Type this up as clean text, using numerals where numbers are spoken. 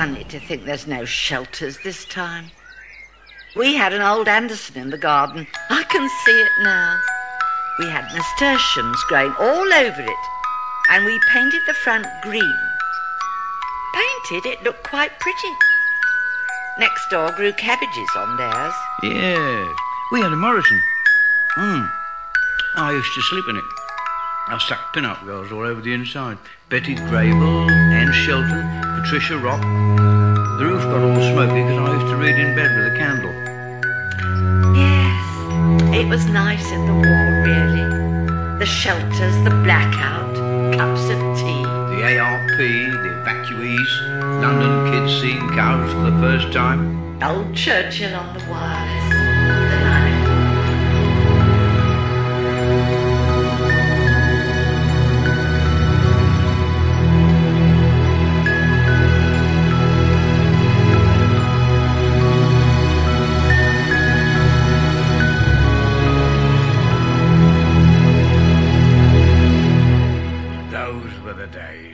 funny to think there's no shelters this time. We had an old Anderson in the garden. I can see it now. We had nasturtiums growing all over it, and we painted the front green. Painted, it looked quite pretty. Next door grew cabbages on theirs. Yeah, we had a Morrison. I used to sleep in it. I stuck pin-up girls all over the inside. Betty Grable, Anne Shelton, Patricia Rock. The roof got all smoky because I used to read in bed with a candle. Yes, it was nice in the war, really. The shelters, the blackout, cups of tea. The ARP, the evacuees, London kids seeing cows for the first time. Old Churchill on the wireless. The line. Those were the days.